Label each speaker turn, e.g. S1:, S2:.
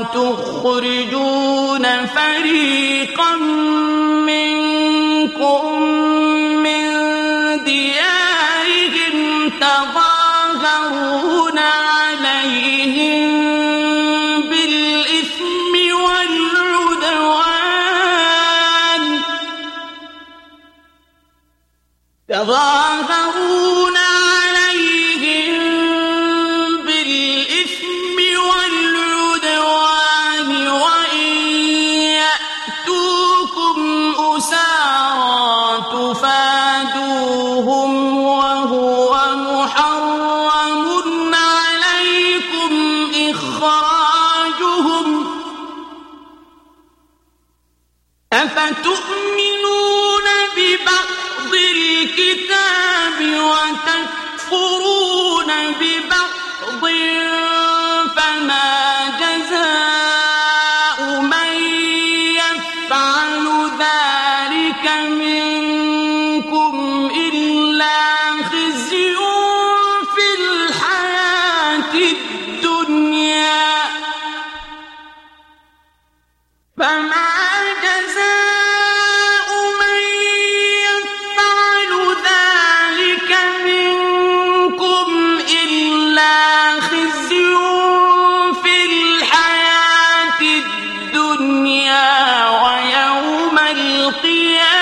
S1: تخرجون فريقا منكم من ديارهم تظاهرون عليهم بالإثم والعدوان وإن يأتوكم أسارى تفادوهم وهو محرم عليكم إخراجهم أفتؤمنون ببعض الكتاب وتكفرون ببعض فما جزاء من يفعل ذلك منكم إلا خزي في الحياة الدنيا فما جزاء من يفعل ذلك منكم إلا خزي في الحياة الدنيا ويوم القيامة